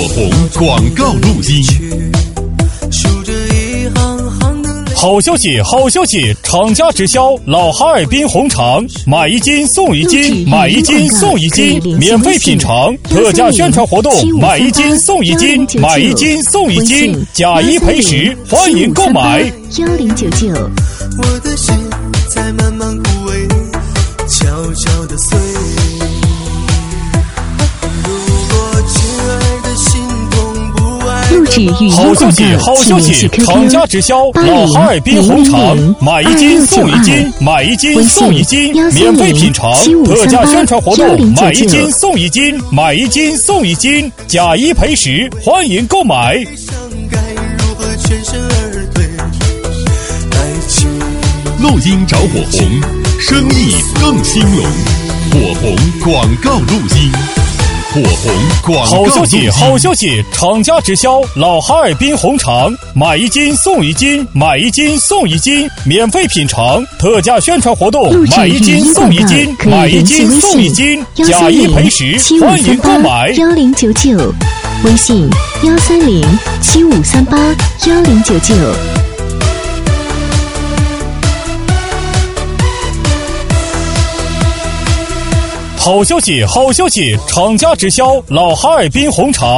红广告录音。好消息，好消息！厂家直销老哈尔滨红肠，买一斤送一斤，买一斤送一斤，免费品尝。特价宣传活动，买一斤送一斤，买一斤送一斤，假一赔十，欢迎购买。 1099。 我的心在慢慢枯萎，悄悄地碎。 录制语音好消息，好消息！厂家直销老哈尔滨红肠，买一斤送一斤，买一斤送一斤，免费品尝。特价宣传活动，买一斤送一斤，买一斤送一斤，假一赔十，欢迎购买。 录音找火红，生意更兴隆。火红广告录音。火红广告。好消息，好消息！厂家直销老哈尔滨红肠，买一斤送一斤，买一斤送一斤，免费品尝。特价宣传活动，买一斤送一斤，买一斤送一斤，假一赔十，欢迎购买。 1099，微信13075381099。 好消息，好消息！厂家直销老哈尔滨红肠。